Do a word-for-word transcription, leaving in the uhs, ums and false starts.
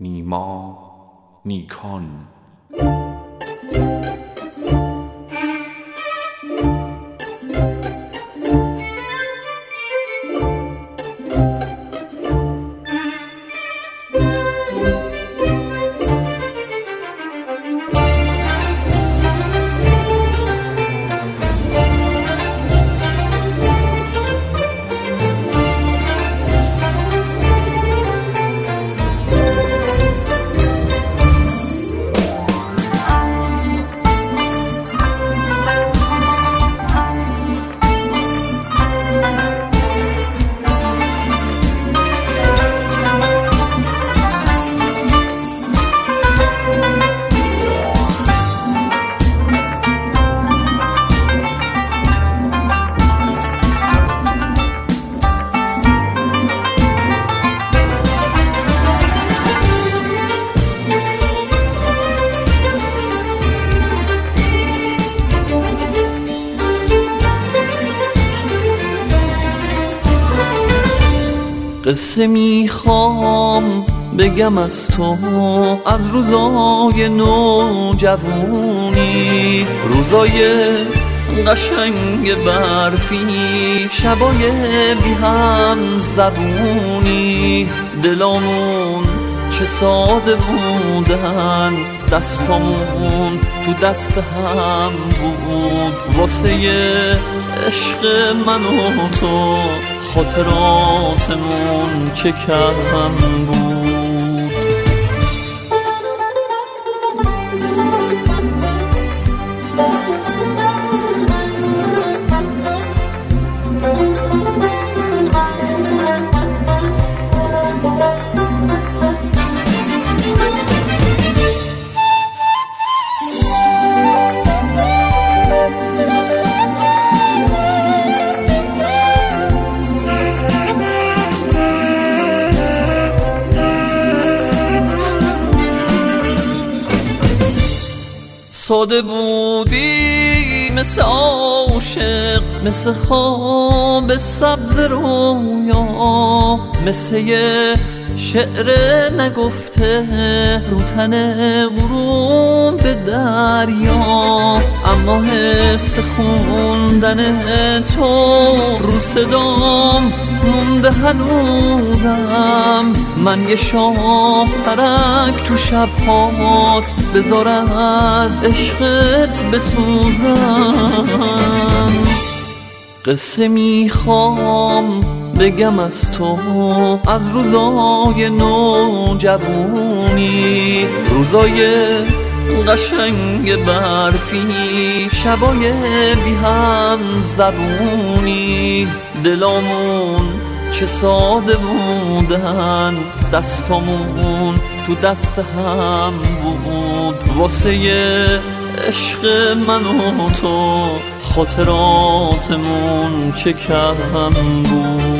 نیما نیکان. قصه میخوام بگم از تو، از روزای نوجوونی، روزای قشنگ برفی، شبای بی هم زبونی. دلامون چه ساده بودن، دستامون تو دست هم بود، واسه عشق من و تو خاطراتمون چه کم بود. ساده بودی مثل عاشق، مثل خواب سبز رویا، مثل یه شعر نگفته رو تن غروب دریا. اما حس خوندن تو رو صدام مونده هنوزم. من یه شاهرک تو شبهات بذار از عشقت بسوزم. قصه میخوام بگم از تو، از روزای نوجوونی، روزای قشنگ برفی، شبای بی هم زبونی. دلامون چه ساده بودن، دستامون تو دست هم بود، واسه عشق من و تو خاطراتمون چه کم بود.